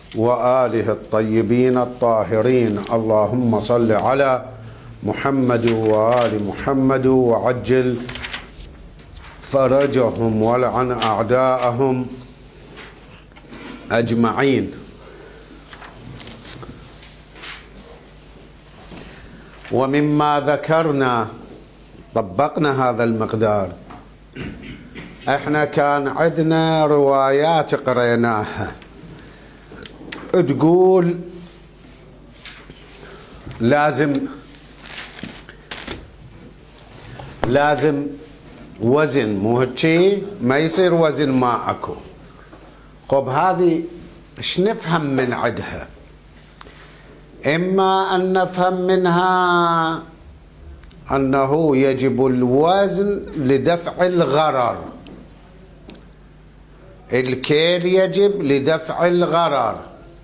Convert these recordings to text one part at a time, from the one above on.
وآله الطيبين الطاهرين. اللهم صل على محمد وآل محمد وعجل فرجهم ولعن أعداءهم أجمعين. ومما ذكرنا طبقنا هذا المقدار. احنا كان عندنا روايات قريناها تقول لازم وزن، مو هيك؟ ما يصير وزن ما اكو. طب هذه ايش نفهم من عدها؟ اما ان نفهم منها انه يجب الوزن لدفع الغرر، الكيل يجب لدفع الغرر،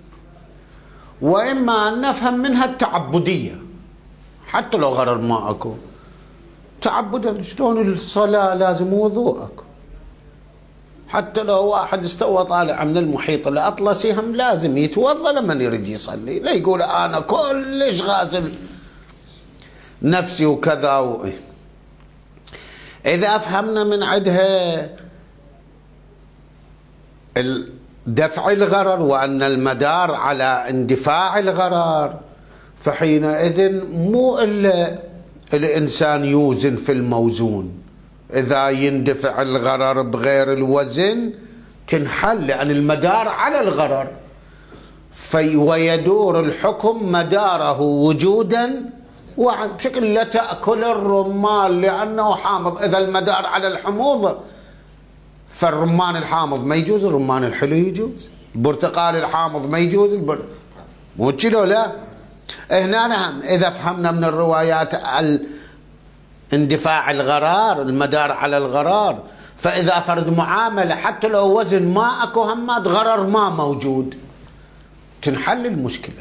واما ان نفهم منها التعبديه، حتى لو غرر ما اكو تعبدا. شلون الصلاه لازم وضوء اكو، حتى لو واحد استوى طالع من المحيط الاطلسي هم لازم يتوضا لما يريد يصلي، لا يقول انا كلش غاسل نفسي وكذا اذا افهمنا من عندها دفع الغرر وأن المدار على اندفاع الغرر، فحينئذ مو إلا الإنسان يوزن في الموزون. إذا يندفع الغرر بغير الوزن تنحل، لأن المدار على الغرر، ويدور الحكم مداره وجودا بشكل لا تأكل الرمان لأنه حامض. إذا المدار على الحموضة فالرمان الحامض ما يجوز، الرمان الحلو يجوز، البرتقال الحامض ما يجوز، مو كذا لا. هنا نهم إذا فهمنا من الروايات اندفاع الغرار، المدار على الغرار، فإذا فرد معاملة حتى لو وزن ما اكو همات غرر ما موجود تنحل المشكلة.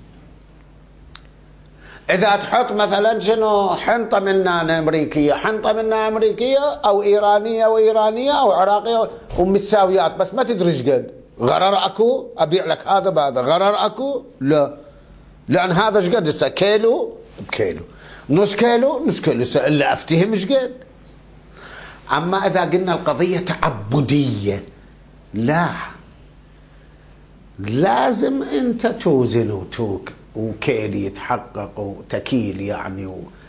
إذا تحط مثلا شنو حنطة من نانة أمريكية، حنطة من نانة أمريكية أو إيرانية وإيرانية أو عراقية ومتساويات، بس ما تدري ايش قد غرر أكو، أبيع لك هذا بهذا غرر أكو؟ لا، لأن هذا ايش قد هسه كيلو بكيلو، نص كيلو نص كيلو، إلا أفتهم ايش قد. أما إذا قلنا القضية تعبدية، لا، لازم أنت توزن وتوك وكيل يتحقق وتكيل يعني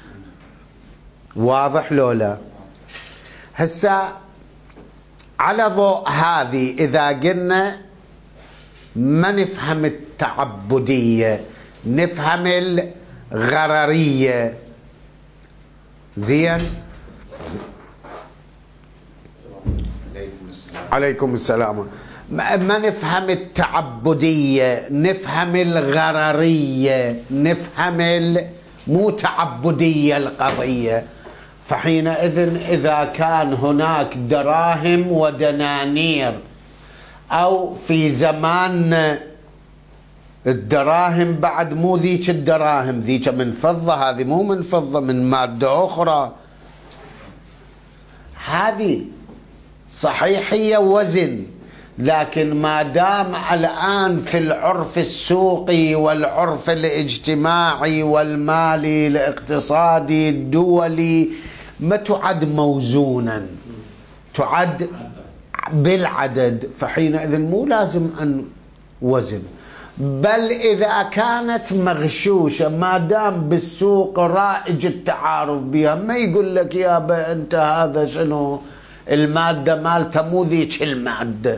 واضح لو لا؟ هسه على ضوء هذه إذا قلنا ما نفهم التعبدية، نفهم الغررية، زين؟ عليكم السلام. ما نفهم التعبدية، نفهم الغررية، نفهم مو تعبدية القضية. فحينئذ إذا كان هناك دراهم ودنانير، أو في زماننا الدراهم بعد مو ذيك الدراهم، ذيك من فضة، هذه مو من فضة، من مادة أخرى، هذه صحيح هي وزن، لكن ما دام الآن في العرف السوقي والعرف الاجتماعي والمالي الاقتصادي الدولي ما تعد موزونا، تعد بالعدد، فحينئذ مو لازم أن وزن. بل إذا كانت مغشوشة ما دام بالسوق رائج التعارف بها، ما يقول لك يا أنت هذا شنو المادة مالته مو ذيك المادة،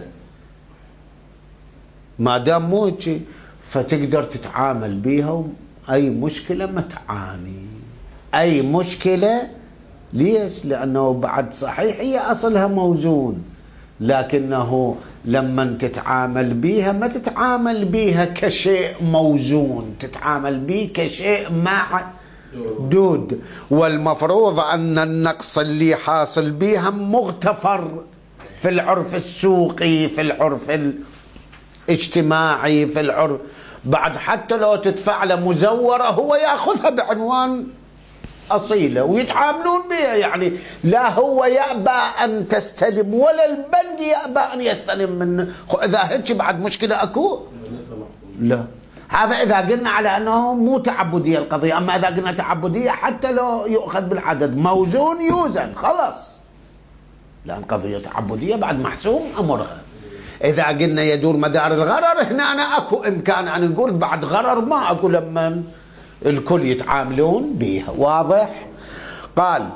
ما دام مو هيك فتقدر تتعامل بيها، أي مشكلة ما تعاني، أي مشكلة. ليش؟ لأنه بعد صحيح هي أصلها موزون، لكنه لما تتعامل بيها ما تتعامل بيها كشيء موزون، تتعامل به كشيء معدود. والمفروض أن النقص اللي حاصل بيها مغتفر في العرف السوقي، في العرف اجتماعي، في العرف بعد حتى لو تدفع له مزورة هو يأخذها بعنوان أصيلة ويتعاملون بها. يعني لا هو يأبى أن تستلم ولا البنك يأبى أن يستلم منه. إذا هيك بعد مشكلة أكو. لا، هذا إذا قلنا على أنه مو تعبدية القضية. أما إذا قلنا تعبدية حتى لو يؤخذ بالعدد موزون يوزن خلاص، لأن قضية تعبدية بعد محسوم أمرها. إذا قلنا يدور مدار الغرر، هنا أنا أكو إمكان أن نقول بعد غرر ما أكو لما الكل يتعاملون بها. واضح؟ قال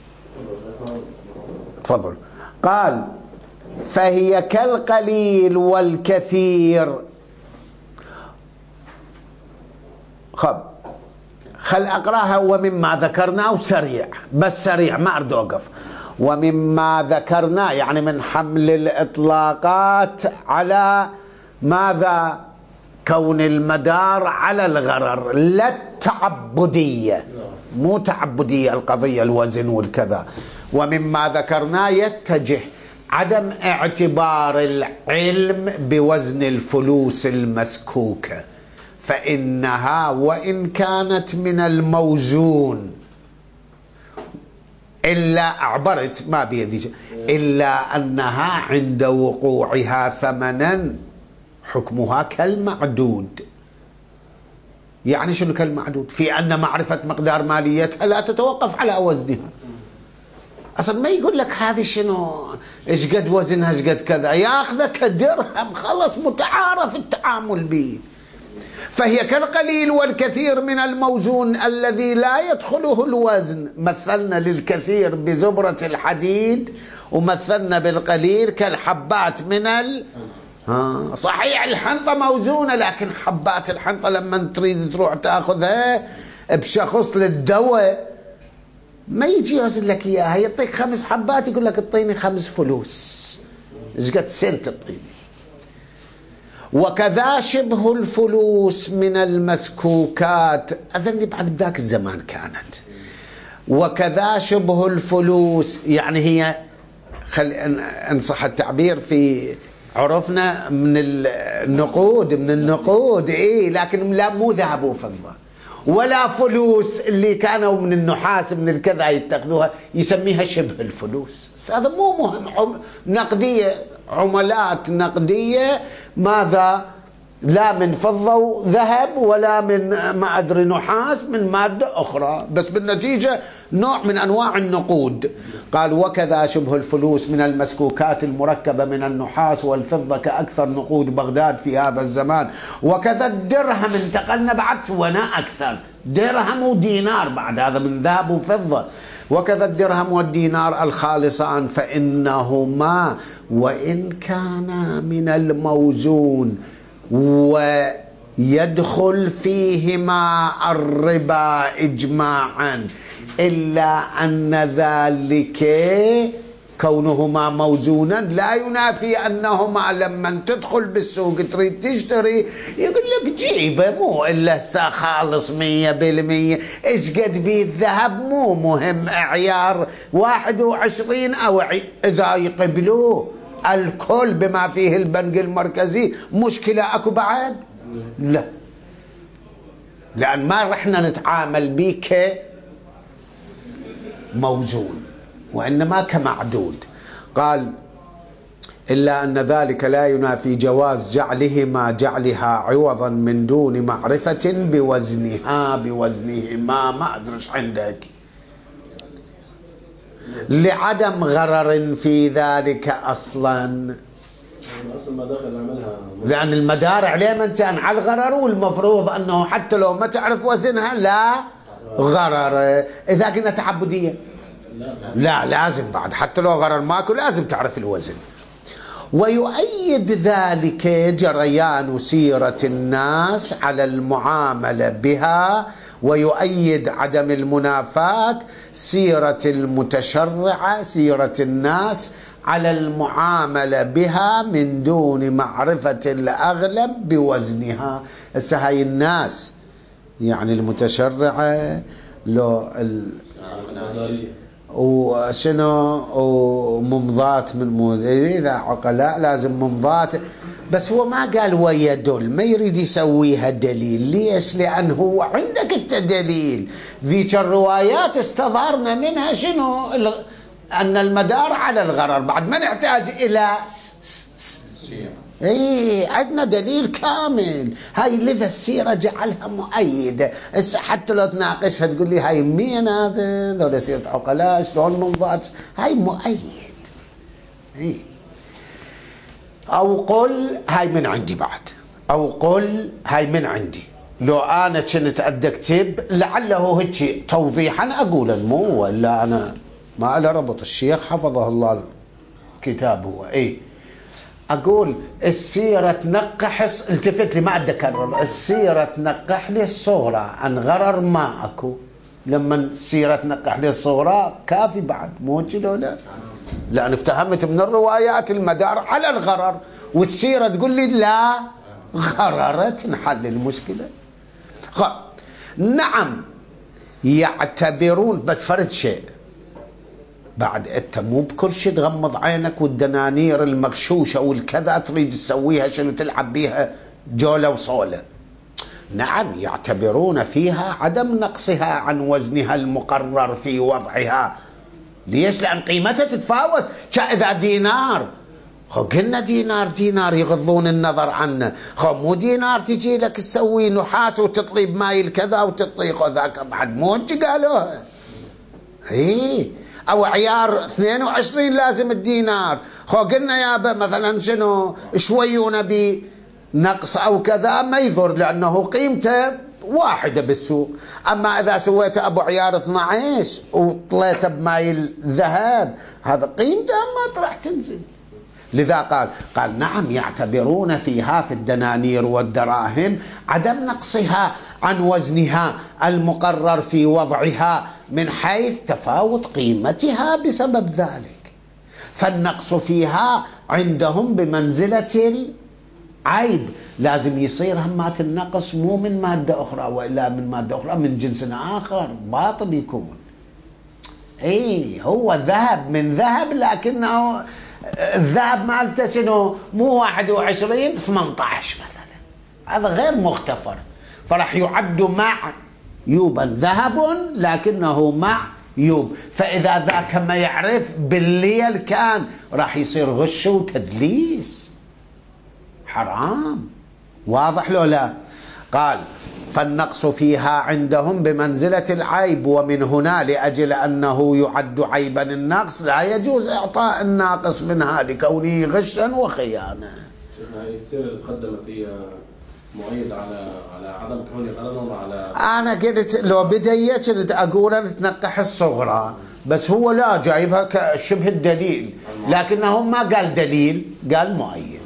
تفضل. قال فهي كالقليل والكثير. خل أقرأها ومما ذكرناه سريع، بس سريع ما أريد أوقف. ومما ذكرناه يعني من حمل الإطلاقات على ماذا؟ كون المدار على الغرر، لا التعبدية، مو تعبدية القضية الوزن والكذا. ومما ذكرناه يتجه عدم اعتبار العلم بوزن الفلوس المسكوكة، فإنها وإن كانت من الموزون إلا أعبرت ما بيدي إلا أنها عند وقوعها ثمنا حكمها كالمعدود. يعني شنو كالمعدود؟ في أن معرفة مقدار ماليتها لا تتوقف على وزنها. أصلا ما يقول لك هذه شنو إيش قد وزنها إيش قد كذا، ياخذه كدرهم خلص متعارف التعامل به. فهي كالقليل والكثير من الموزون الذي لا يدخله الوزن. مثلنا للكثير بزبرة الحديد، ومثلنا بالقليل كالحبات من صحيح الحنطة موزونة، لكن حبات الحنطة لما تريد تروح تأخذها بشخص للدواء ما يجي يوزن لك إياها، يعطيك 5 حبات يقول لك اعطيني 5 فلوس، إيش قد سنت تعطيني. وكذا شبه الفلوس من المسكوكات، أظني بعد بذاك الزمان كانت. وكذا شبه الفلوس يعني هي إن صح التعبير في عرفنا من النقود إيه، لكن لا مو ذهب وفضة ولا فلوس اللي كانوا من النحاس من الكذا يتخذوها، يسميها شبه الفلوس. هذا مو مهم. نقدية، عملات نقدية، ماذا؟ لا من فضة وذهب ولا من ما أدري نحاس، من مادة أخرى، بس بالنتيجة نوع من أنواع النقود. قال وكذا شبه الفلوس من المسكوكات المركبة من النحاس والفضة كأكثر نقود بغداد في هذا الزمان. وكذا الدرهم، انتقلنا بعد سوينا أكثر، درهم ودينار بعد هذا من ذهب وفضة. وكذا الدرهم والدينار الخالصان، فإنهما وإن كانا من الموزون ويدخل فيهما الربا إجماعا، إلا أن ذلك كونهما موزونا لا ينافي أنهما لما تدخل بالسوق تريد تشتري يقول لك جيبه مو إلا خالص 100%، إيش قد بيه الذهب مو مهم، عيار 21 أو إذا يقبلوه الكل بما فيه البنك المركزي مشكلة أكو بعد؟ لا، لأن ما رحنا نتعامل به كموزون وإنما كمعدود. قال إلا أن ذلك لا ينافي جواز جعلها عوضا من دون معرفة بوزنهما ما أدرش عندك، لعدم غرر في ذلك أصلا، لأن المدار عليه من كان على الغرر، والمفروض أنه حتى لو ما تعرف وزنها لا غرر. إذا كنا تعبدية لا لازم بعد حتى لو غرر ماكو لازم تعرف الوزن. ويؤيد ذلك جريان سيرة الناس على المعاملة بها، ويؤيد عدم المنافاة سيرة المتشرعة، سيرة الناس على المعاملة بها من دون معرفة الأغلب بوزنها. هسه هاي الناس يعني المتشرعة لو وشنو وممضات من إذا عقلاء لازم ممضات، بس هو ما قال ويدل، ما يريد يسويها دليل. ليش؟ لأن هو عندك التدليل ذيك الروايات استظهرنا منها شنو أن المدار على الغرر، بعد ما نحتاج إلى اي عندنا دليل كامل. هاي لذا السيرة جعلها مؤيدة. هسه حتى لو تناقشها تقول لي هاي مين هذا، ذولا سيرة عقلاء شلون منضبط، هاي مؤيد. اي او قل هاي من عندي بعد، او قل هاي من عندي. لو انا كنت ادي اكتب لعله هيك توضيحا اقول مو، ولا انا ما له ربط. الشيخ حفظه الله الكتاب هو اقول السيرة تنقح، التفت لي ما عاد اكرر، السيرة تنقح لي الصغرى عن غرر ما اكو. لما السيرة تنقح لي الصغرى كافي بعد، مو كذا لا؟ لان افتهمت من الروايات المدار على الغرر، والسيرة تقول لي لا غرر تنحل المشكلة. نعم يعتبرون، بس فرد شيء بعد انت مو بكل شيء تغمض عينك والدنانير المغشوشه والكذا تريد تسويها شنو تلعب بيها جوله وصوله. نعم يعتبرون فيها عدم نقصها عن وزنها المقرر في وضعها. ليش؟ لان قيمتها تتفاوت. اذا دينار قلنا دينار يغضون النظر عنه، مو دينار تجي لك تسوي نحاس وتطلي بماي الكذا وتطيق ذاك بعد مو قالوها. او عيار 22 لازم الدينار، قلنا يابا مثلا شنو شويونا بنقص او كذا ما يضر لانه قيمته واحدة بالسوق. اما اذا سويت ابو عيار 12 وطليته بماي الذهب هذا قيمته ما راح تنزل. لذا قال نعم يعتبرون فيها في الدنانير والدراهم عدم نقصها عن وزنها المقرر في وضعها من حيث تفاوت قيمتها بسبب ذلك، فالنقص فيها عندهم بمنزلة العيب. لازم يصير همات النقص مو من مادة أخرى وإلا من مادة أخرى من جنس آخر باطل يكون. هو ذهب من ذهب لكنه الذهب مالته شنو مو 21 18 مثلا، هذا غير مغتفر، فراح يعد معيوبا ذهب لكنه معيوب. فإذا ذاك ما يعرف بالليل كان راح يصير غش وتدليس حرام. واضح لو لا؟ قال فالنقص فيها عندهم بمنزلة العيب، ومن هنا لأجل أنه يعد عيبا النقص لا يجوز إعطاء الناقص منها لكونه غشا وخيانة. هاي السيرة اللي تقدمت هي مؤيد على عدم كون الغرر على أنا قلت لو بدي كنت أقول أن تنقح الصغرى، بس هو لا جايبها كشبه الدليل، لكنه ما قال دليل قال مؤيد.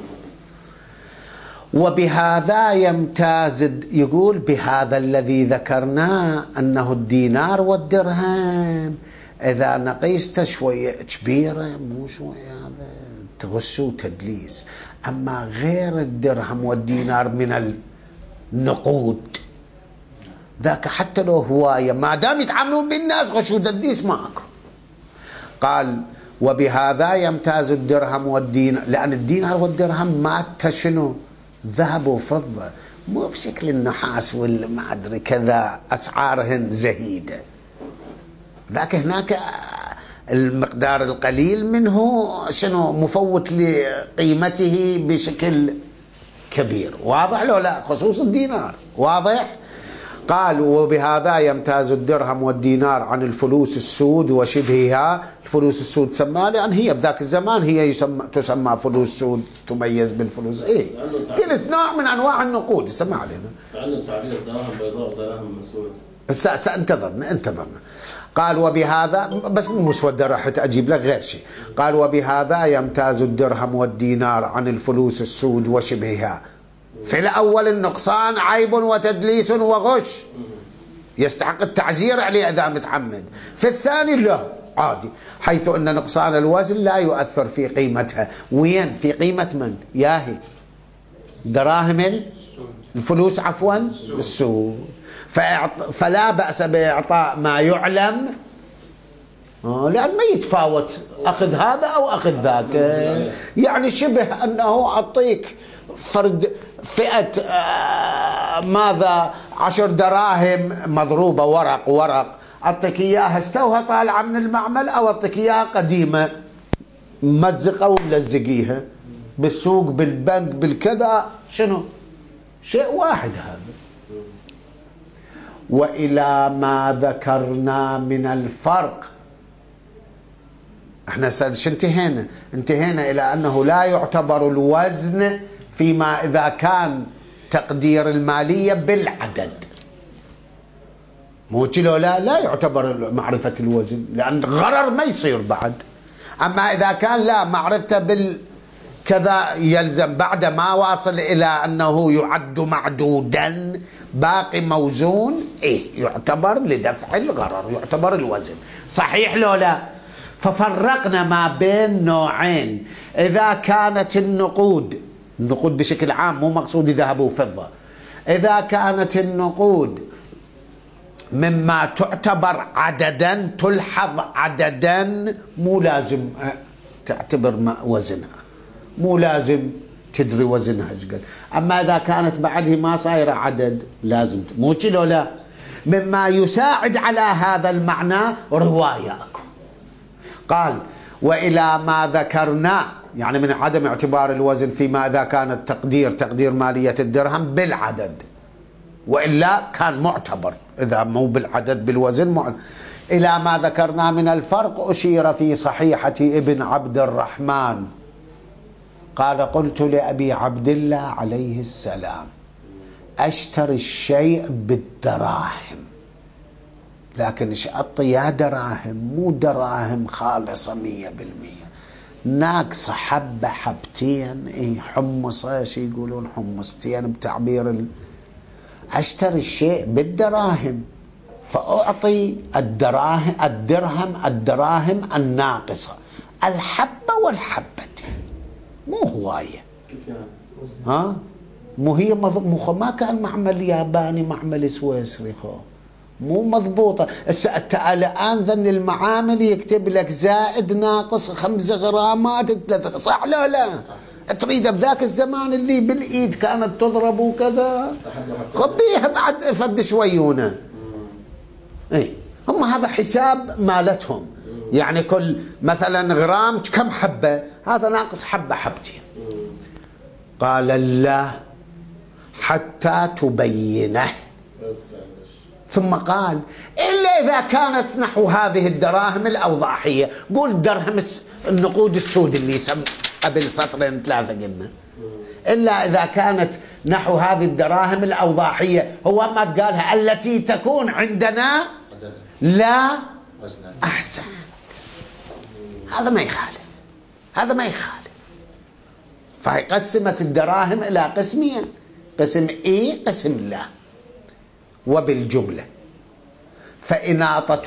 وبهذا يمتاز، يقول بهذا الذي ذكرناه أنه الدينار والدرهم إذا نقيسته شوية كبيرة مو شوية هذا تغش وتدليس. أما غير الدرهم والدينار من النقود ذاك حتى لو هواية ما دام يتعاملون بالناس غش وتدليس ماكو. قال وبهذا يمتاز الدرهم والدينار، لأن الدينار والدرهم ما شنو ذهب وفضة، مو بشكل النحاس والما أدري كذا أسعارهن زهيدة. ذاك هناك المقدار القليل منه شنو مفوت لقيمته بشكل كبير. واضح لو لا؟ خصوص الدينار واضح. قال وبهذا يمتاز الدرهم والدينار عن الفلوس السود وشبهها. الفلوس السود تسمى لأن هي بذاك الزمان هي تسمى فلوس سود، تميز بالفلوس قلت نوع من أنواع النقود يسمى علينا. سألنا تعبير دراهم بيضاء ودراهم مسود. انتظرنا. قال وبهذا بس مو مسودة راح أجيب لك غير شيء. قال وبهذا يمتاز الدرهم والدينار عن الفلوس السود وشبهها. في الأول النقصان عيب وتدليس وغش يستحق التعزير عليه إذا متعمد. في الثاني لا عادي، حيث أن نقصان الوزن لا يؤثر في قيمتها. وين؟ في قيمة من؟ ياهي دراهم الفلوس عفوا السود. فلا بأس بإعطاء ما يعلم، لأن ما يتفاوت أخذ هذا أو أخذ ذاك. يعني شبه أنه أعطيك فرد فئة ماذا 10 دراهم مضروبة ورق أعطيك إياها استوها طالعة من المعمل، أو أعطيك إياها قديمة مزقة وملزقيها. بالسوق بالبنك بالكذا، شنو؟ شيء واحد هذا. وإلى ما ذكرنا من الفرق، احنا انتهينا إلى أنه لا يعتبر الوزن فيما إذا كان تقدير المالية بالعدد. مو لا يعتبر معرفة الوزن، لأن غرر ما يصير بعد. أما إذا كان لا معرفته بالكذا يلزم بعد ما واصل إلى أنه يعد معدودا باقي موزون، يعتبر لدفع الغرر، يعتبر الوزن. صحيح لو لا؟ ففرقنا ما بين نوعين. إذا كانت النقود بشكل عام، مو مقصود ذهب وفضة، إذا كانت النقود مما تعتبر عددا، تلحظ عددا، مو لازم تعتبر وزنها، مو لازم تدري وزنها ايش قد. اما اذا كانت بعده ما صايره عدد لازم، مو كيلو لا. مما يساعد على هذا المعنى روايه اكو، قال والى ما ذكرنا، يعني من عدم اعتبار الوزن فيما اذا كان التقدير تقدير ماليه الدرهم بالعدد، والا كان معتبر اذا مو بالعدد بالوزن. الى ما ذكرنا من الفرق اشير في صحيحه ابن عبد الرحمن، قال قلت لأبي عبد الله عليه السلام أشتري الشيء بالدراهم، لكن شأط يا دراهم، مو دراهم خالصة 100%، ناقصة حبة حبتين، حمصة، شي يقولون حمصتين بتعبير أشتري الشيء بالدراهم، فأعطي الدراهم الناقصة، الحبة والحبتين، مو هواية. مو هي ما كان معمل ياباني، معمل سويسري، مو مضبوطة. الآن ذن المعامل يكتب لك زائد ناقص 5 غرامات 3، صح لا لا؟ تريد بذاك الزمان اللي بالإيد كانت تضرب وكذا، خبيها بعد فد شويونه. هم هذا حساب مالتهم، يعني كل مثلا غرام كم حبة، هذا ناقص حبة حبتين. قال لا حتى تبينه، ثم قال إلا إذا كانت نحو هذه الدراهم الأوضاحية، قول درهم النقود السود اللي قبل سطرين 3 قلنا، إلا إذا كانت نحو هذه الدراهم الأوضاحية، هو ما تقالها التي تكون عندنا لا أحسنت، هذا ما يخالف، هذا ما يخالف. فهي قسمت الدراهم إلى قسمين، قسم قسم لا. وبالجملة فإناطة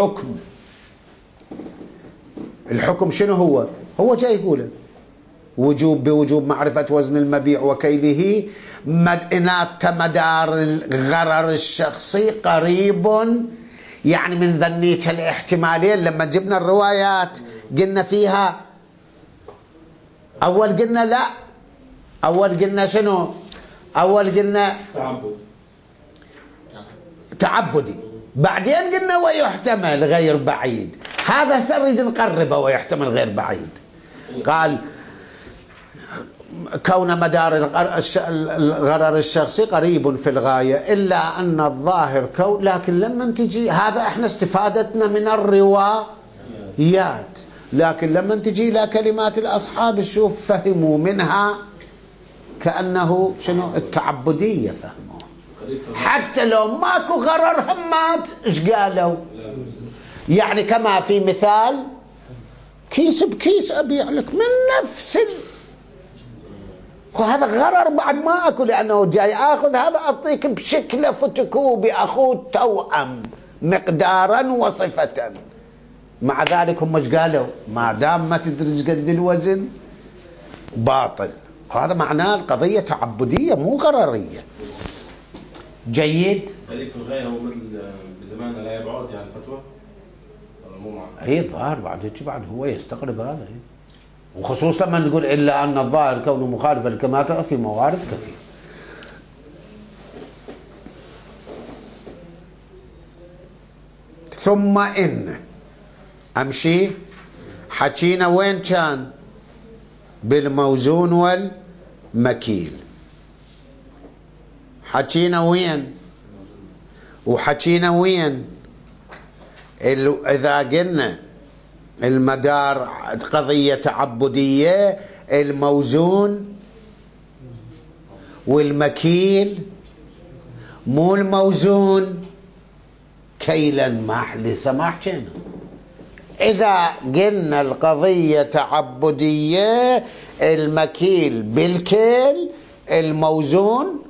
الحكم شنو هو جاي يقوله بوجوب معرفة وزن المبيع وكيله، إناطة مدار الغرر الشخصي قريب، يعني من ذنيك الاحتمالين. لما جبنا الروايات قلنا فيها، أول قلنا لا، أول قلنا شنو؟ أول قلنا تعبدي، بعدين قلنا ويحتمل غير بعيد. هذا سنريد نقربه ويحتمل غير بعيد. قال كون مدار الغرر الشخصي قريب في الغاية، إلا أن الظاهر لكن لما تجي هذا احنا استفادتنا من الروايات، لكن لما تجي إلى كلمات الأصحاب شوف فهموا منها كأنه شنو التعبدية، فهموا حتى لو ماكو غرر همات ايش قالوا، يعني كما في مثال كيس بكيس أبيع لك من نفس وهذا غرر بعد ما أكو، لأنه جاي أخذ هذا أعطيك بشكل فتكوبي أخوه توأم مقدارا وصفة. مع ذلك هم ايش قالوا؟ ما دام ما تدري قد الوزن باطل. هذا معناه القضية تعبدية مو غررية. جيد. خليك في الغاية هو مثل بزماننا لا يبعد يعني الفتوى ولا مو معه؟ هي ظاهر بعد هو يستقرب هذا، وخصوصا لما نقول إلا أن الظاهر كونه مخالفا لكما ترى في موارد كثير. ثم إن أمشي حكينا وين كان بالموزون والمكيل. حكينا وين وحكينا وين؟ إذا قلنا المدار قضية تعبدية، الموزون والمكيل، مو الموزون كيلا لسه ما حكينا. إذا قلنا القضية تعبدية، المكيل بالكيل، الموزون،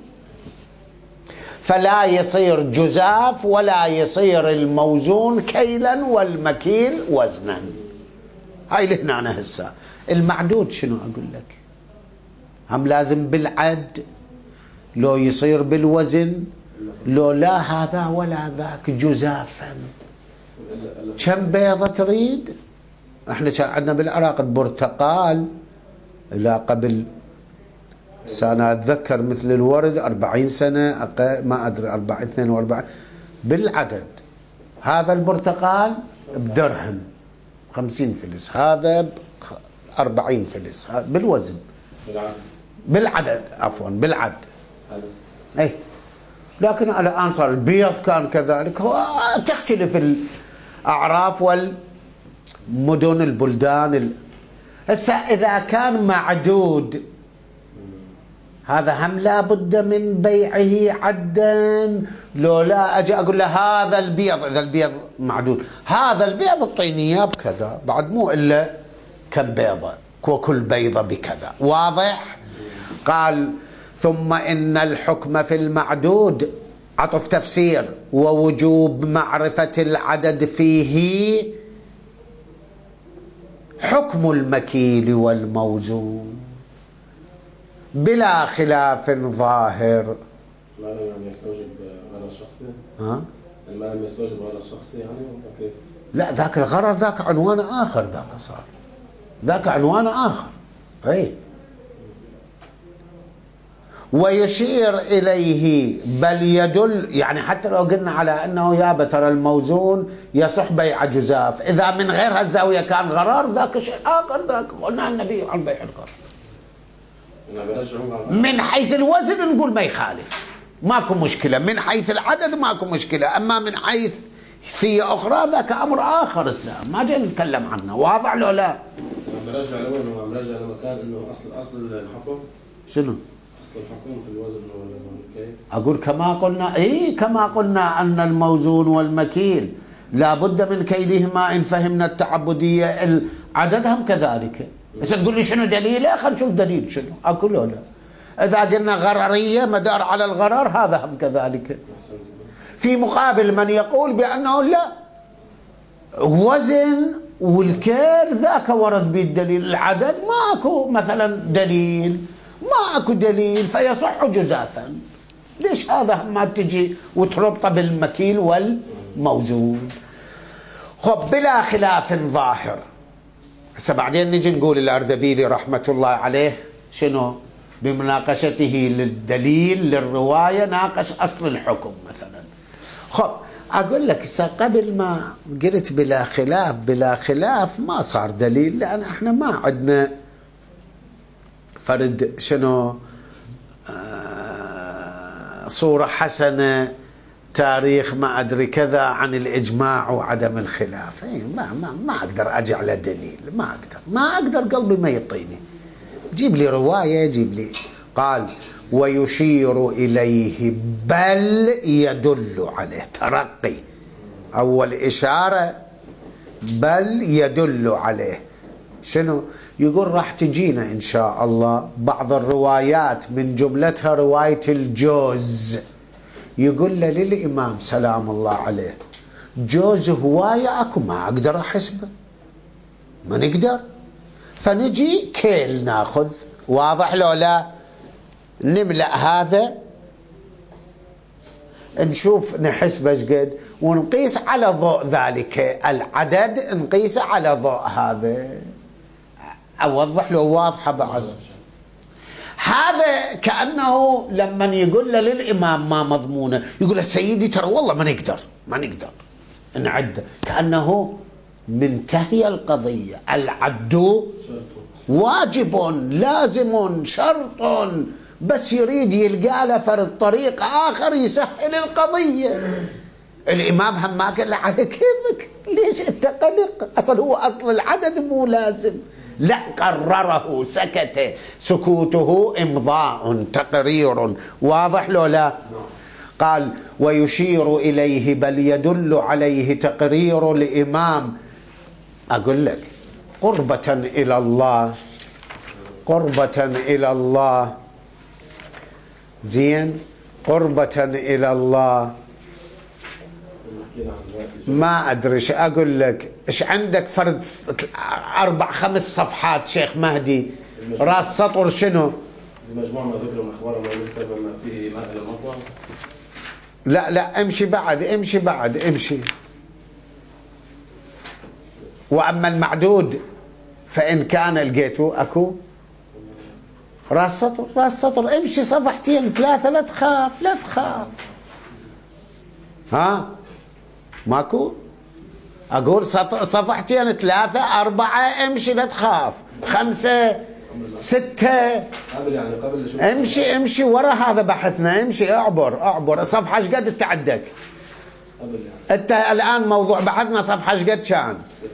فلا يصير جزاف ولا يصير الموزون كيلا والمكيل وزنا. هاي لهنا هسه. المعدود شنو أقول لك؟ هم لازم بالعد، لو يصير بالوزن، لو لا هذا ولا ذاك، جزافا. كم بيضة تريد؟ احنا عندنا بالعراق البرتقال لا قبل سنة أتذكر مثل الورد 40 سنة ما أدري 40 42 بالعدد. هذا البرتقال بدرهم 50 فلس، هذا 40 فلس بالوزن، بالعدد عفوا بالعد. اي لكن الآن صار البيض كان كذلك. تختلف الأعراف والمدن البلدان. هسه إذا كان معدود هذا هم لا بد من بيعه عدا. لو لا أجي أقول له هذا البيض، إذا البيض معدود، هذا البيض اعطيني إياه بكذا، بعد مو إلا كم بيضة وكل بيضة بكذا. واضح؟ قال ثم إن الحكم في المعدود، عطف تفسير، ووجوب معرفة العدد فيه حكم المكيل والموزون بلا خلاف ظاهر. ما لم يستوجب غير الشخصي؟ ما لم يستوجب غير الشخصي يعني كيف؟ لا ذاك الغرض ذاك عنوان آخر، ذاك صار ذاك عنوان آخر. أي ويشير إليه بل يدل، يعني حتى لو قلنا على أنه يا ترى الموزون يصح بيع جزاف، إذا من غير هالزاوية كان غرار ذاك شيء آخر. ذاك قلنا النبي عن بيع الغرار. من حيث الوزن نقول ما يخالف، ماكو مشكلة. من حيث العدد ماكو مشكلة. أما من حيث في أخرى ذاك أمر آخر ما جاي نتكلم عنه. واضح لو لا؟ برجع لوين؟ هو مرجع لمكان إنه أصل الحكم شنو؟ أصل الحكم في الوزن والكيل. أقول كما قلنا كما قلنا أن الموزون والمكيل لا بد من كيلهما إن فهمنا التعبدية، عددهم كذلك. بس تقول لي شنو دليله؟ خلينا نشوف دليل شنو. أقول له لا. إذا قلنا غررية مدار على الغرر، هذا هم كذلك. في مقابل من يقول بأنه لا، وزن والكيل ذاك ورد بالدليل، العدد ماكو مثلا دليل، ماكو دليل فيصح جزافا. ليش هذا ما تجي وتربطه بالمكيل والموزون؟ خب بلا خلاف ظاهر. هسه بعدين نجي نقول الأردبيلي رحمة الله عليه شنو بمناقشته للدليل للرواية ناقش أصل الحكم مثلا. خب أقول لك قبل ما قلت بلا خلاف، بلا خلاف ما صار دليل، لأن احنا ما عندنا فرد شنو صورة حسنة، تاريخ ما أدري كذا عن الإجماع وعدم الخلاف. ما أقدر أجي على دليل، ما أقدر قلبي ما يطيني. جيب لي رواية، جيب لي. قال ويشير إليه بل يدل عليه، ترقي أول إشارة بل يدل عليه. شنو يقول؟ راح تجينا إن شاء الله بعض الروايات من جملتها رواية الجوز، يقول له للإمام سلام الله عليه جوز هواية أكو ما أقدر أحسبه، ما نقدر، فنجي كيل ناخذ. واضح لو لا؟ نملأ هذا نشوف نحسبه ايش قد، ونقيس على ضوء ذلك العدد، نقيس على ضوء هذا. أوضح له واضحة بعد. هذا كأنه لما يقول له للإمام ما مضمونه، يقول له سيدي ترى والله ما نقدر نعد، كأنه منتهي القضية. العد واجب لازم شرط، بس يريد يلقى له فرد طريق آخر يسهل القضية. الإمام هم ما قال له على كيفك، ليش أنت قلق؟ أصل العدد مو لازم. لا، قرره، سكت، سكوته إمضاء تقرير. واضح لو لا؟ قال ويشير إليه بل يدل عليه تقرير الإمام. أقول لك قربة إلى الله، قربة إلى الله، زين، قربة إلى الله. ما أدري إيش أقول لك. إيش عندك فرد 4-5 صفحات شيخ مهدي، راس سطر شنو؟ مجموعة ما ذكر من أخبار ما يذكر مما فيه ماء المطوى. لا امشي بعد، امشي بعد، امشي. وأما المعدود فإن كان لقيته أكو راس سطر، راس سطر، امشي صفحتين 3، لا تخاف، لا تخاف. ها ماكو؟ أقول صفحتين 3 4، امشي لا تخاف. 5 6 قبل يعني قبل امشي امشي ورا هذا بحثنا، امشي اعبر. صفحة ايش قد تعدك؟ قبل يعني انت الآن موضوع بحثنا صفحة ايش قد كان؟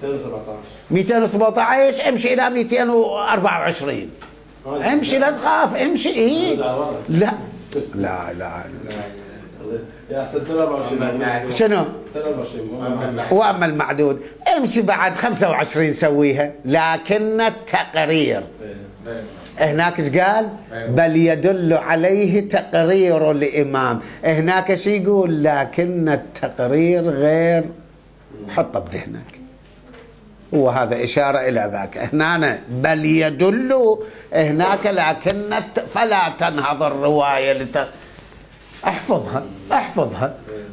217. امشي إلى 224. امشي لا تخاف، امشي. ايه لا لا لا يا سيدنا 24 شنو؟ 23. واما المعدود امشي بعد 25 سويها. لكن التقرير هناك ايش قال؟ بل يدل عليه تقرير الإمام. هناك شي يقول لكن التقرير غير. حطه بذهنك، وهذا إشارة إلى ذاك. هنا بل يدل، هناك لكن فلا تنهض الرواية احفظها احفظها.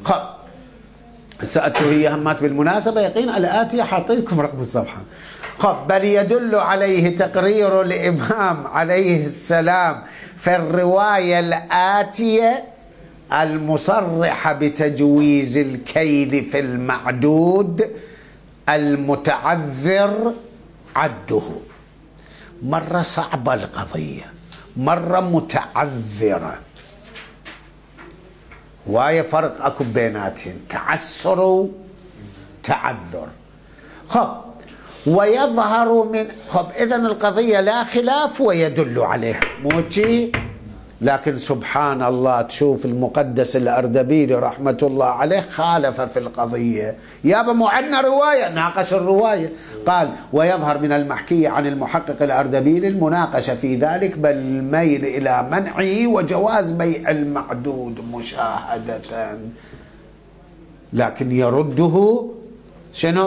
سألته هي همات بالمناسبة يقين الآتية حاطين لكم رقم الصفحة. بل يدل عليه تقرير الإمام عليه السلام في الرواية الآتية المصرحة بتجويز الكيل في المعدود المتعذر عده. مرة صعبة القضية، مرة متعذرة، وهي فرق أكو بيناتهم، تعسر وتعذر. ويظهر من إذن القضية لا خلاف ويدل عليه، مو شيء. لكن سبحان الله تشوف المقدس الأردبيلي رحمة الله عليه خالف في القضية. يابا مو عندنا رواية، ناقش الرواية. قال ويظهر من المحكي عن المحقق الأردبيلي المناقشة في ذلك، بل الميل إلى منعه وجواز بيع المعدود مشاهدة. لكن يرده شنو؟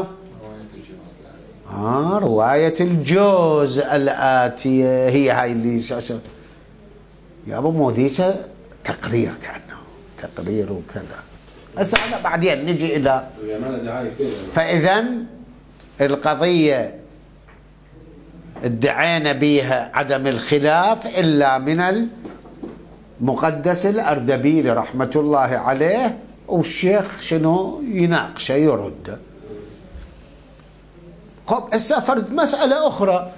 رواية الجوز الآتية هي هاي اللي شاشة. يابا مو ذيك تقرير، كأنه تقرير وكذا. هسه هذا بعدين نجي إلى. فإذن القضية ادعينا بها عدم الخلاف إلا من المقدس الأردبيلي رحمة الله عليه، والشيخ شنو يناقشه يرد. هسه فرد مسألة أخرى.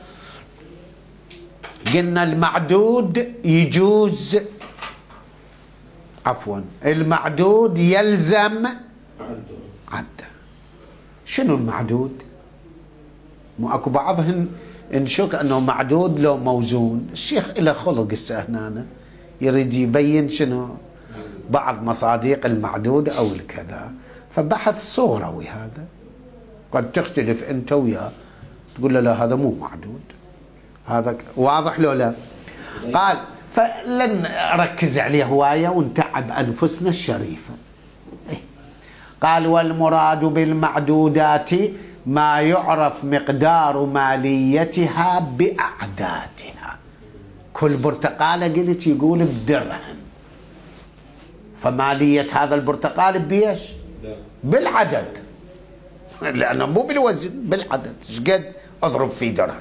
قلنا المعدود يجوز، عفوا المعدود يلزم عده. شنو المعدود؟ مو اكو بعضهم انشك انه معدود لو موزون. الشيخ له خلق هسه هنا يريد يبين شنو بعض مصادق المعدود او الكذا، فبحث صوروي. هذا قد تختلف انت وياه، تقول له لا هذا مو معدود، هذا واضح لو لا؟ قال فلن نركز عليه هواية ونتعب أنفسنا الشريفة. قال والمراد بالمعدودات ما يعرف مقدار ماليتها بأعدادها. كل برتقالة قلت يقول بدرهم، فمالية هذا البرتقال بيش؟ بالعدد، لأنه مو بالوزن، بالعدد. ايش قد اضرب في درهم.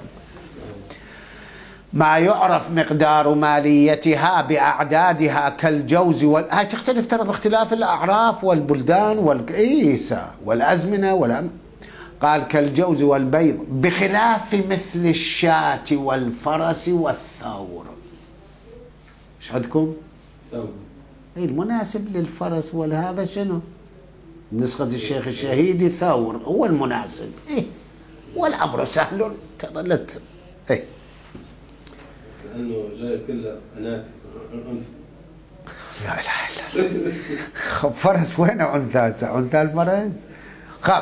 ما يعرف مقدار ماليتها بأعدادها كالجوز هاي تختلف ترى باختلاف الأعراف والبلدان والقيسة والأزمنة قال كالجوز والبيض بخلاف مثل الشاة والفرس والثور. ايش عندكم؟ ثور. اي المناسب للفرس والهذا شنو؟ نسخة الشيخ الشهيدي ثور هو المناسب. إيه؟ والأمر سهل ترى لا إيه؟ لأنه جاي كله أناث أنثى. لا إله إلا الله. خب فرس وين أنثى؟ أنثى الفرس؟ خب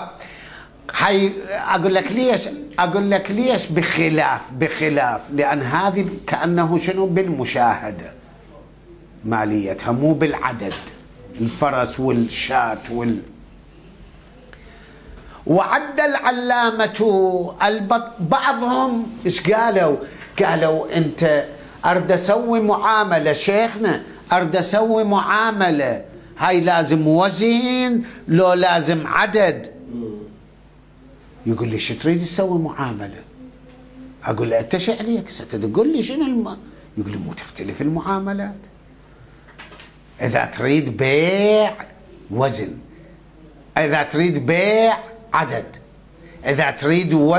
أقول لك ليش بخلاف لأن هذه كأنه شنو بالمشاهدة ماليتها مو بالعدد. الفرس والشاة وعد العلامة بعضهم ايش قالوا؟ قالوا انت ارد اسوي معاملة شيخنا، ارد اسوي معاملة، هاي لازم وزن لو لازم عدد؟ يقول لي شو تريد تسوي معاملة؟ اقول له انت شو عليك ستقول لي شنو يقول لي مو تختلف المعاملات. اذا تريد بيع وزن، اذا تريد بيع عدد، اذا تريد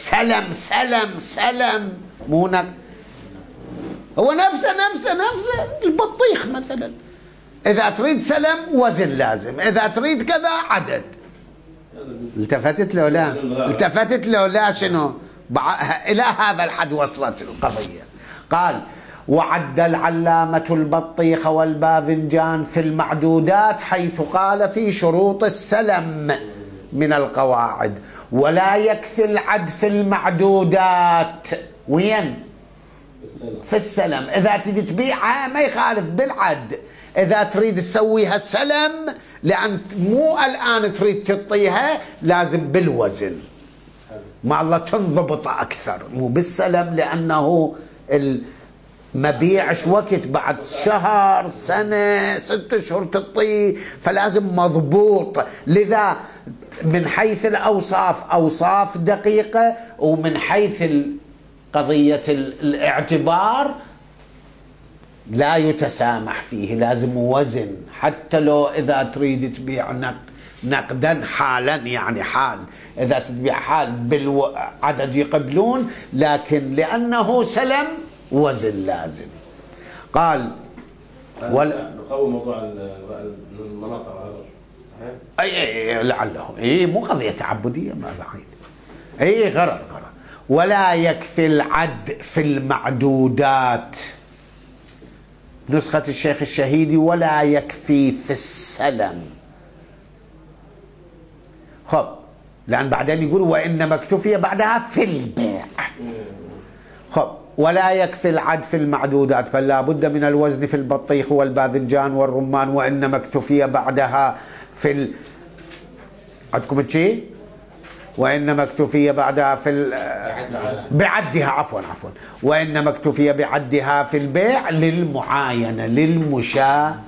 سلم مو هو نفسه البطيخ مثلا. اذا تريد سلم وزن لازم، اذا تريد كذا عدد. التفتت له لا شنو الى هذا الحد وصلت القضية. قال وعد العلامة البطيخ والباذنجان في المعدودات حيث قال في شروط السلم من القواعد ولا يكفي العد في المعدودات. وين؟ في السلم. إذا تريد تبيعها ما يخالف بالعد، إذا تريد تسويها السلم لأن مو الآن تريد تعطيها لازم بالوزن مع الله تنضبط أكثر، مو بالسلم لأنه مبيعش وقت بعد شهر سنة 6 أشهر تعطيه، فلازم مضبوط. لذا من حيث الأوصاف أوصاف دقيقة، ومن حيث قضية الاعتبار لا يتسامح فيه، لازم وزن. حتى لو إذا تريد تبيع نقدا حالا يعني حال، إذا تبيع حال بالعدد يقبلون، لكن لأنه سلم وزن لازم. قال نقوي موضوع المناطق الغرر صحيح؟ اي لعله مو قضية تعبدية ما بعيد. غرر ولا يكفي العد في المعدودات. نسخة الشيخ الشهيدي ولا يكفي في السلم. خب لأن بعدين يقولوا وإنما اكتفي بعدها في البيع. خب ولا يكفي العد في المعدودات بل لا بد من الوزن في البطيخ والباذنجان والرمان وإنما اكتفي بعدها في عندكم شيء؟ وإنما اكتفي بعدها في بعدها عفوا وإنما اكتفي بعدها في البيع للمعاينة للمشاهدة.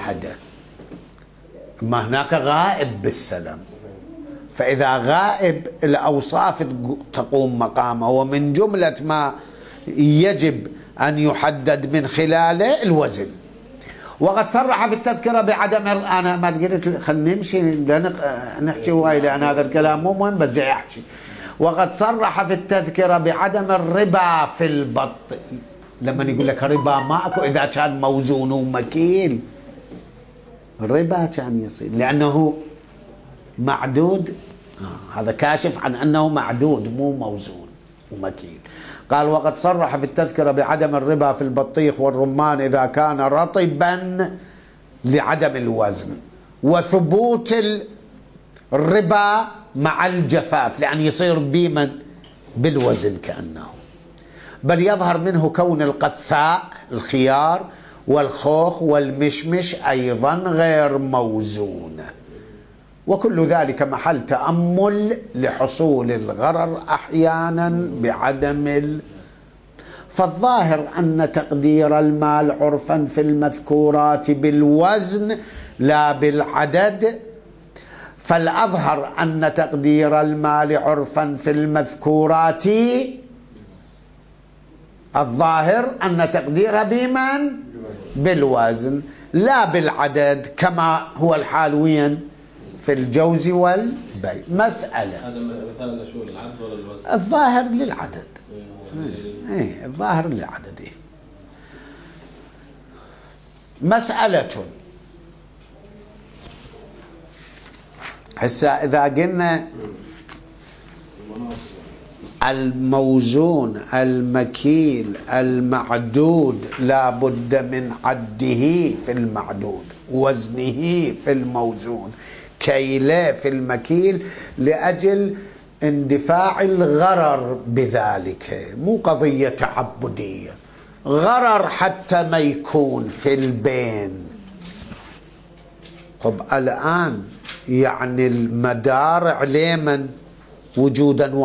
ما هناك غائب بالسلم، فإذا غائب الأوصاف تقوم مقامه، ومن جملة ما يجب أن يحدد من خلاله الوزن. وقد صرح في التذكرة بعدم أنا ما قلت خلينا نمشي نحكي وايد لأن هذا الكلام مو مهم بس جاي أحكي. وقد صرح في التذكرة بعدم الربا في البط. لما يقول لك ربا ماكو إذا كان موزون ومكيل، الربا كان يصير لأنه معدود. هذا كاشف عن أنه معدود مو موزون ومكيل. قال وقد صرح في التذكرة بعدم الربا في البطيخ والرمان إذا كان رطبا لعدم الوزن، وثبوت الربا مع الجفاف لأن يصير ديما بالوزن كأنه، بل يظهر منه كون القثاء الخيار والخوخ والمشمش أيضا غير موزونة، وكل ذلك محل تأمل لحصول الغرر أحيانا بعدم فالظاهر أن تقدير المال عرفا في المذكورات بالوزن لا بالعدد، فالأظهر أن تقدير المال عرفا في المذكورات الظاهر أن تقديرها بمن؟ بالوزن لا بالعدد، كما هو الحال وين؟ في الجوز والبيض. البيع مسألة. هذا مثال لشو، للعدد ولا الوزن؟ الظاهر للعدد. ايه الظاهر للعدد. إيه. مسألة. هسه إذا قلنا الموزون المكيل المعدود لا بد من عده في المعدود، وزنه في الموزون، كيله في المكيل، لأجل اندفاع الغرر بذلك، مو قضية تعبدية، غرر حتى ما يكون في البين. طب الآن يعني المدار عليه من وجودا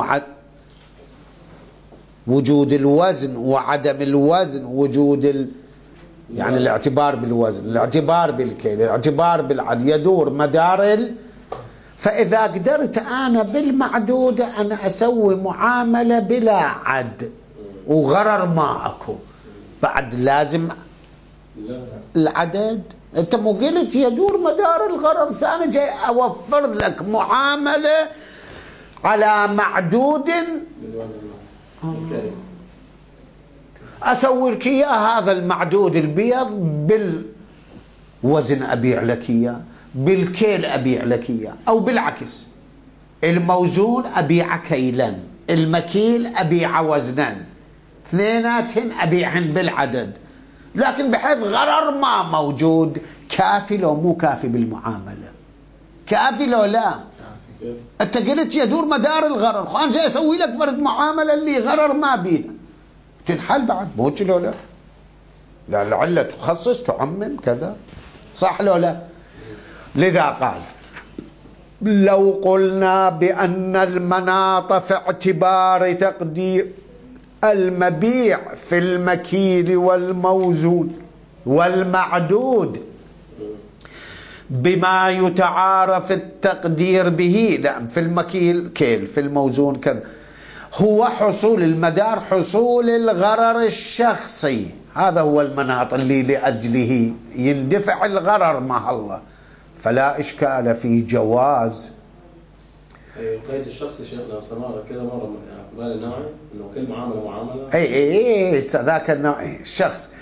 وجود الوزن وعدم الوزن، وجود يعني الاعتبار بالوزن، الاعتبار بالكيل، الاعتبار بالعد، يدور مدار فإذا قدرت أنا بالمعدودة أنا أسوي معاملة بلا عد وغرر ما أكو، بعد لازم العدد. أنت مو قلت يدور مدار الغرر، أنا جاي أوفر لك معاملة على معدود أسوي لك إياه، هذا المعدود البيض بالوزن أبيع لك إياه، بالكيل أبيع لك إياه، أو بالعكس الموزون أبيع كيلا، المكيل أبيع وزنا، اثنيناتهن أبيعهن بالعدد، لكن بحيث غرر ما موجود. كافي لو مو كافي بالمعاملة؟ كافي لو لا؟ أنت قلت يدور مدار الغرر، أنا جاي أسوي لك فرد معاملة اللي غرر ما بيها، تنحل بعد، مو لو لا؟ لا العلة تخصص تعمم كذا، صح لو لا؟ لذا قال لو قلنا بأن المناط في اعتبار تقدير المبيع في المكيل والموزون والمعدود بما يتعارف التقدير به، لا في المكيل كيل، في الموزون كذا، هو حصول المدار، حصول الغرر الشخصي، هذا هو المناط اللي لأجله يندفع الغرر مع الله، فلا إشكال في جواز. قيد الشخصي شيخنا استمر كذا مرة من اعتبار النوعي، انه كل معاملة اي ذاك النوع الشخص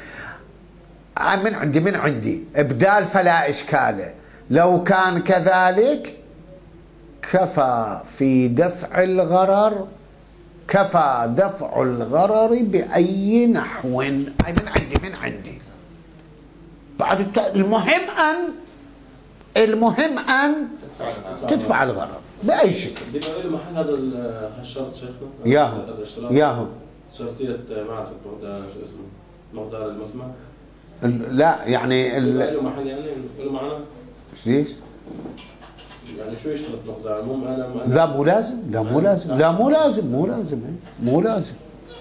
من عندي ابدال، فلا إشكال. لو كان كذلك كفى في دفع الغرر، كفى دفع الغرر بأي نحو. من عندي بعد المهم أن تدفع الغرر بأي شكل. بما له محل هذا الشرط شيخنا، ياهو شرطية معرفة شو اسمه مقدار المثمر. لا يعني له محل، يعني له معنى ليش؟ يعني شو يشترط مقدار؟ لا مو لازم، لا مو لازم، لا مو لازم، مو لازم.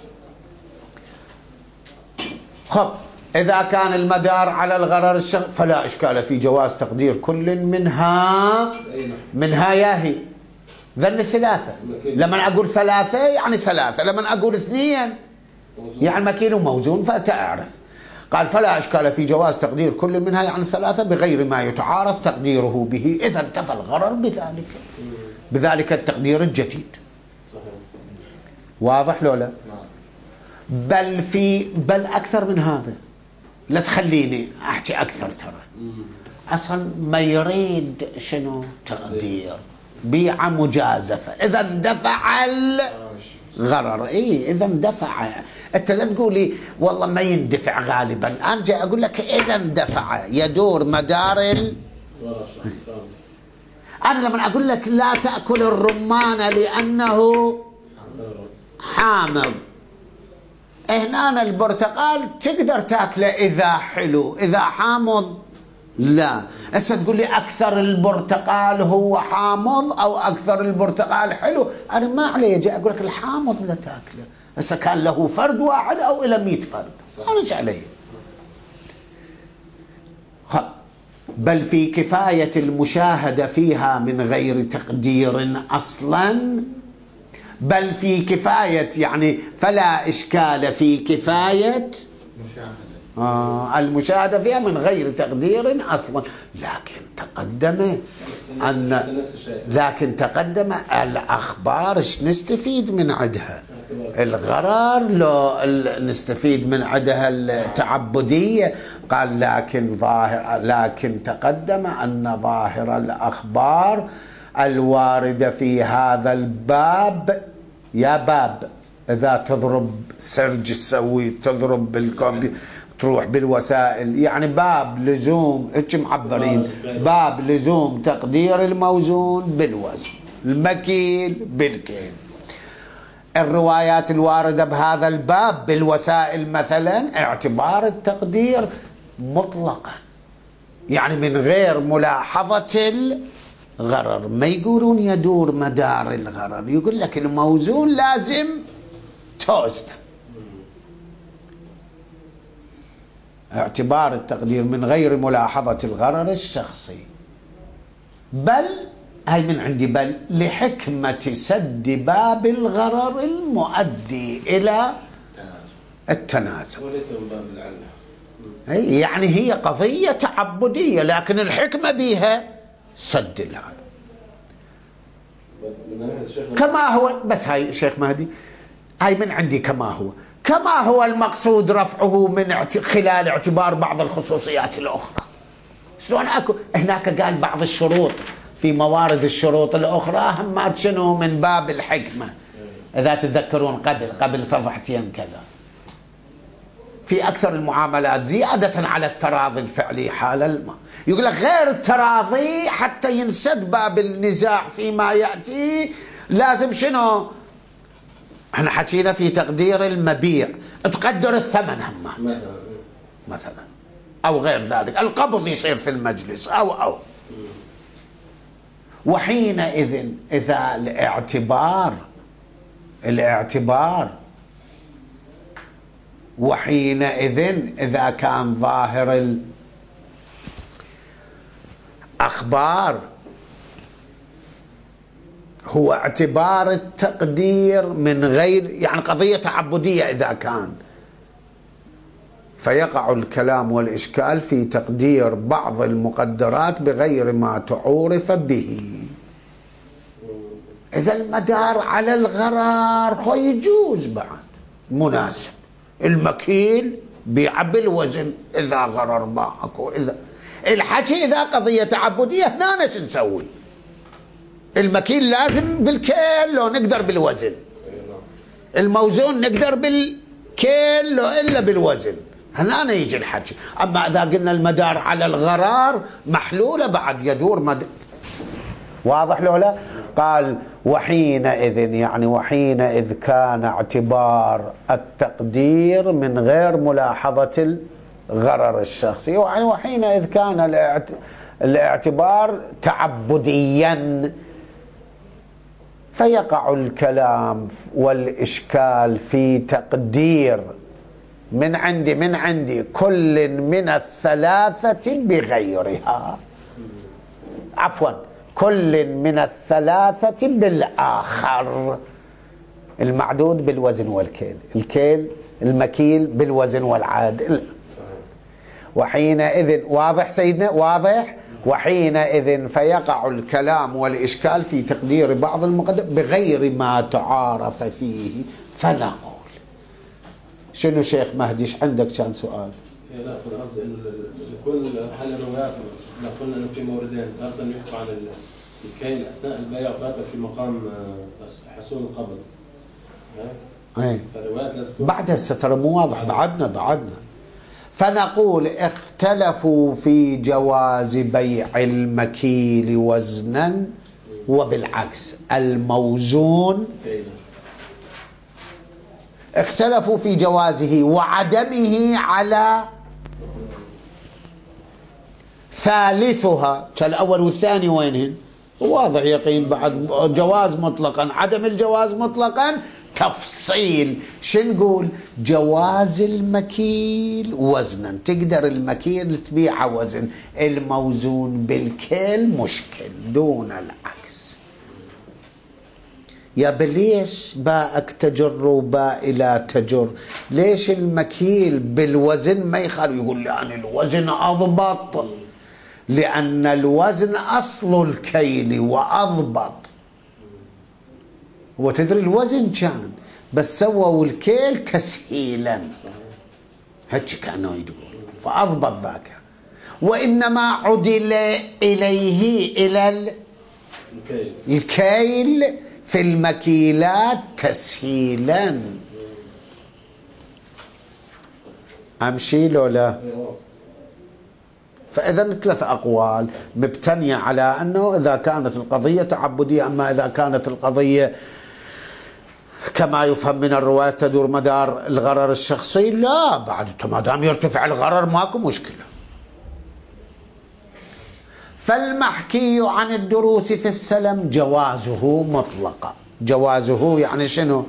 خب إذا كان المدار على الغرر الشخصي فلا إشكال في جواز تقدير كل منها ياهي ذن الثلاثة. لما أقول ثلاثة يعني ثلاثة، لما أقول اثنين يعني مكيل وموزون، فتعرف. قال فلا إشكال في جواز تقدير كل منها يعني ثلاثة بغير ما يتعارف تقديره به، إذا انتفى الغرر بذلك التقدير الجديد. واضح لو لا؟ بل أكثر من هذا، لا تخليني أحكي أكثر، ترى أصلا ما يريد شنو تقدير، بيع مجازفة، إذا اندفع الغرر. إذا اندفع. أنت لا تقولي والله ما يندفع غالبا، أنا جاي أقول لك إذا اندفع يدور مدار أنا لما أقول لك لا تأكل الرمان لأنه حامض، هنا البرتقال تقدر تاكله إذا حلو، إذا حامض لا. هسه تقول لي أكثر البرتقال هو حامض أو أكثر البرتقال حلو، أنا ما علي جاي أقول لك الحامض لا تاكله، هسه كان له فرد واحد أو إلى 100 فرد، أنا إيش علي؟ بل في كفاية المشاهدة فيها من غير تقدير أصلا، بل في كفاية يعني فلا إشكال في كفاية المشاهدة فيها من غير تقدير أصلا. لكن تقدم لكن تقدم الأخبار ايش نستفيد من عدها؟ الغرر لو نستفيد من عدها التعبدية. قال لكن تقدم أن ظاهر الأخبار الواردة في هذا الباب، يا باب إذا تضرب سرج تسوي تضرب بالكمبيوتر تروح بالوسائل، يعني باب لزوم هيك معبرين، باب لزوم تقدير الموزون بالوزن، المكيل بالكيل. الروايات الواردة بهذا الباب بالوسائل مثلا اعتبار التقدير مطلقا، يعني من غير ملاحظة الغرر. ما يقولون يدور مدار الغرر، يقول لك الموزون لازم توزنه. اعتبار التقدير من غير ملاحظة الغرر الشخصي، بل هاي من عندي بل لحكمة سد باب الغرر المؤدي إلى التنازل، وليس من باب العلة. يعني هي قضية تعبدية لكن الحكمة بها سد العلة كما هو. بس هاي شيخ مهدي هاي من عندي كما هو المقصود رفعه من خلال اعتبار بعض الخصوصيات الأخرى. شلون هناك قال بعض الشروط في موارد الشروط الأخرى هم شنو من باب الحكمة، إذا تتذكرون قبل صفحتين كذا في أكثر المعاملات زيادة على التراضي الفعلي حال الماء. يقول لك غير التراضي حتى ينسد باب النزاع فيما يأتي لازم شنو؟ احنا حكينا في تقدير المبيع تقدر الثمن همات مثلا أو غير ذلك، القبض يصير في المجلس أو وحينئذ إذا الاعتبار وحينئذ إذا كان ظاهر الأخبار هو اعتبار التقدير من غير، يعني قضية تعبدية إذا كان، فيقع الكلام والإشكال في تقدير بعض المقدرات بغير ما تعورف به. إذا المدار على الغرار يجوز بعد مناسب، المكيل بيع بالوزن إذا غرر معك، إذا الحكي إذا قضية تعبدية هنا نش نسوي؟ المكيل لازم بالكيل لو نقدر بالوزن، الموزون نقدر بالكيل لو إلا بالوزن، هنا يجي الحكي. أما إذا قلنا المدار على الغرار محلولة بعد يدور واضح لو لا؟ قال وحينئذ، يعني وحينئذ كان اعتبار التقدير من غير ملاحظة الغرر الشخصي، يعني وحينئذ كان الاعتبار تعبديا، فيقع الكلام والإشكال في تقدير من عندي كل من الثلاثة بغيرها، عفوا كل من الثلاثة بالآخر، المعدود بالوزن والكيل، المكيل بالوزن والعادل. وحينئذ واضح سيدنا واضح، وحينئذ فيقع الكلام والإشكال في تقدير بعض المقدر بغير ما تعارف فيه. فنقول شنو شيخ مهديش عندك كان سؤال؟ لا أنا قصدي إنه لكل حل الروايات احنا قلنا إنه في موردين، تارة يحكوا عن الكيل أثناء البيع وتارة في مقام حصول القبض. فالروايات لازم بعد هسه ترى مو واضح بعدنا. فنقول اختلفوا في جواز بيع المكيل وزنا وبالعكس الموزون، اختلفوا في جوازه وعدمه على ثالثها. كالأول والثاني وينهن؟ واضح يقين بعد جواز مطلقا، عدم الجواز مطلقا تفصيل. شو نقول؟ جواز المكيل وزنا، تقدر المكيل تبيعه وزن، الموزون بالكيل مشكل دون العكس. يا بليش باءك تجر وباء لا تجر؟ ليش المكيل بالوزن ما يخالف؟ يقول لي أنا الوزن أضبط، لأن الوزن أصل الكيل وأضبط. وتدري الوزن كان بس سووا الكيل تسهيلا، هيك كانوا يقول، فأضبط ذاك. وإنما عدل إليه إلى الكيل في المكيلات تسهيلا. أمشي لو لا؟ فإذا 3 أقوال مبتنية على أنه إذا كانت القضية تعبدية. أما إذا كانت القضية كما يفهم من الرواية تدور مدار الغرر الشخصي، لا، بعد ما دام يرتفع الغرر ماكو مشكلة. فالمحكي عن الدروس في السلم جوازه مطلقا. جوازه يعني شنو؟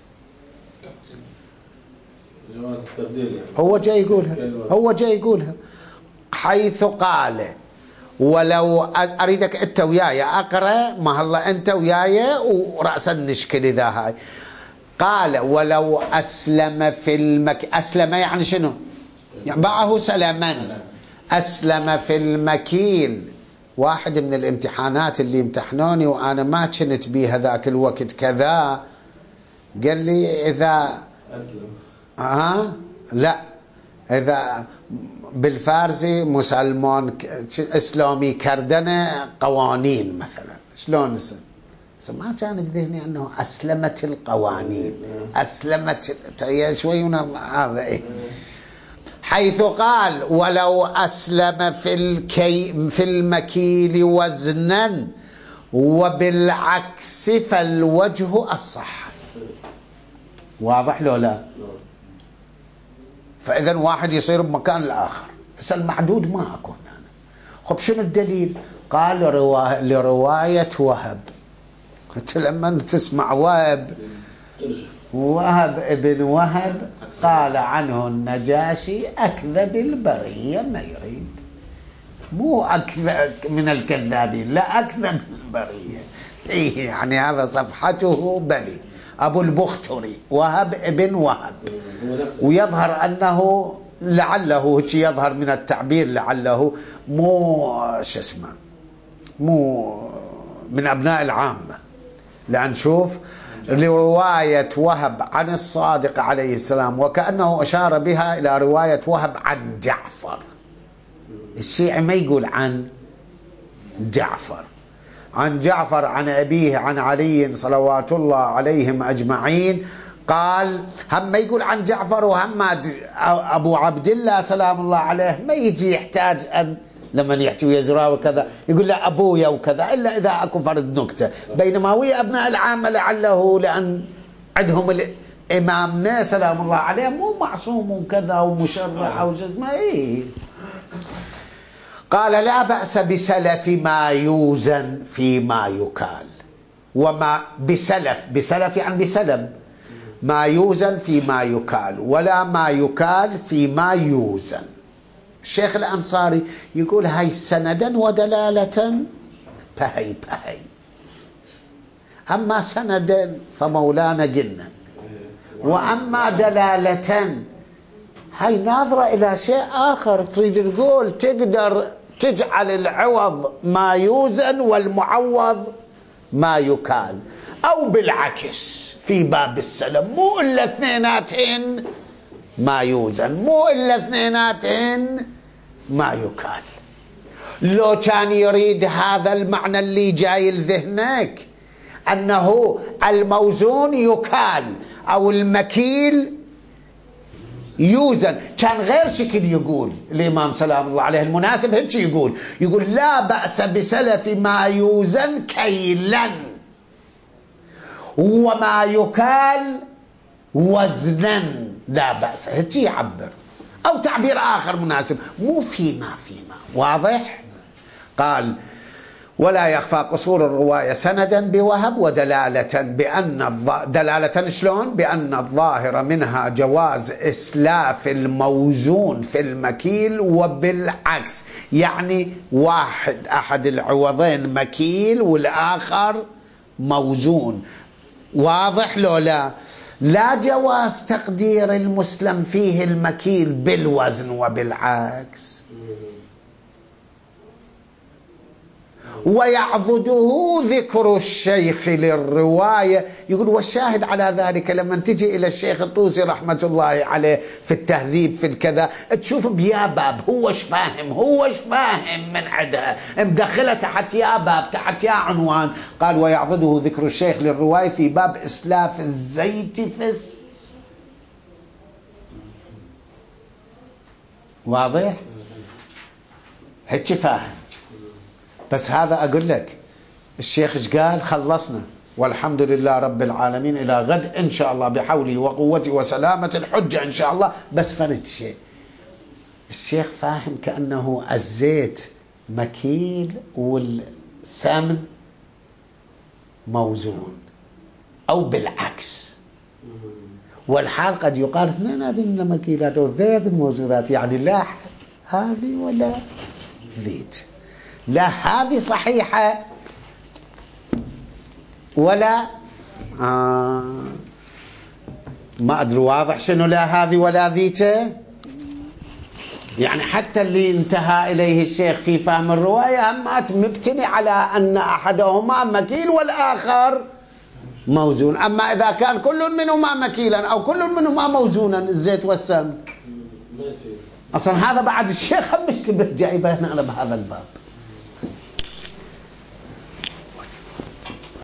جواز التبديل يعني. هو جاي يقولها حيث قال ولو أريدك أنت وياي أقرأ، ما هلا أنت وياي ورأسا نشكل إذا هاي. قال ولو أسلم في أسلم يعني شنو؟ يعني باعه سلما. أسلم في المكيل. واحد من الامتحانات اللي امتحنوني وأنا ما كنت بيها ذاك الوقت كذا، قال لي إذا أسلم لا، إذا بالفارسي مسلمان إسلامي كردنا قوانين مثلا، شلون ما كان بذهني أنه أسلمت القوانين، أسلمت شوي هذا إيه. حيث قال ولو أسلم في المكيل وزنا وبالعكس فالوجه الصح. واضح لو لا؟ فإذا واحد يصير بمكان الآخر، بس المعدود ما أكون أنا. خب شنو الدليل؟ قال لرواية وهب. لما تسمع وهب ابن وهب قال عنه النجاشي أكذب البرية، ما يريد، مو أكذب من الكذابين، لا، أكذب البرية. إيه يعني هذا صفحته بلي أبو البختري وهب ابن وهب. ويظهر أنه لعله هيك يظهر من التعبير لعله مو مو من أبناء العامة، لأن شوف رواية وهب عن الصادق عليه السلام وكأنه أشار بها إلى رواية وهب عن جعفر. الشيعي ما يقول عن جعفر، عن جعفر عن أبيه عن علي صلوات الله عليهم أجمعين. قال هم ما يقول عن جعفر وهم أبو عبد الله سلام الله عليه ما يجي يحتاج أن لما يحكي ويزرع وكذا يقول له أبويا وكذا، إلا إذا أكو فرد نكتة. بينما ويا أبناء العامة لعله لأن عندهم الإمامنا سلام الله عليه مو معصوم وكذا ومشرع وجزمة. إيه. قال لا بأس بسلف ما يوزن فيما يكال. وما بسلف يعني بسلم، ما يوزن فيما يكال ولا ما يكال فيما يوزن. الشيخ الأنصاري يقول هاي سندا ودلالة بهي. أما سندا فمولانا قلنا، وأما دلالة هاي ناظرة إلى شيء آخر. تريد تقول تقدر تجعل العوض ما يوزن والمعوض ما يكال، أو بالعكس في باب السلم مو إلا اثنيناتهن ما يوزن، مو إلا اثنيناتهن ما يكال. لو كان يريد هذا المعنى اللي جاي لذهنك أنه الموزون يكال أو المكيل يوزن، كان غير شكل يقول الإمام سلام الله عليه. المناسب هيك يقول لا بأس بسلف ما يوزن كيلا وما يكال وزنا، لا بأس، هيك يعبر. أو تعبير آخر مناسب، مو فيما. واضح؟ قال ولا يخفى قصور الرواية سندا بوهب ودلالة دلالة شلون؟ بأن الظاهر منها جواز إسلاف الموزون في المكيل وبالعكس، يعني أحد العوضين مكيل والآخر موزون. واضح لو لا؟ لا جواز تقدير المسلم فيه المكيل بالوزن وبالعكس. ويعضده ذكر الشيخ للرواية. يقول والشاهد على ذلك لما تجي إلى الشيخ الطوسي رحمة الله عليه في التهذيب في الكذا، تشوف بيا باب هوش فاهم من عدها مدخلة تحت يا باب تحت يا عنوان. قال ويعضده ذكر الشيخ للرواية في باب إسلاف الزيت واضح؟ هيك فاهم. بس هذا أقول لك الشيخ ايش قال؟ خلصنا والحمد لله رب العالمين إلى غد إن شاء الله بحوله وقوته وسلامة الحجة إن شاء الله. بس فرد شيء، الشيخ فاهم كأنه الزيت مكيل والسمن موزون أو بالعكس، والحال قد يقال اثنين هذه مكيلات وثلاث موزونات، يعني لا هذه ولا ذيك، لا هذه صحيحة ولا ما أدري واضح شنو لا هذه ولا ذيك. يعني حتى اللي انتهى إليه الشيخ في فهم الرواية همات مبتني على أن أحدهما مكيل والآخر موزون. أما إذا كان كل منهما مكيلا أو كل منهما موزونا الزيت والسمن أصلا هذا بعد الشيخ هم مشتبه جايبه هنا بهذا الباب.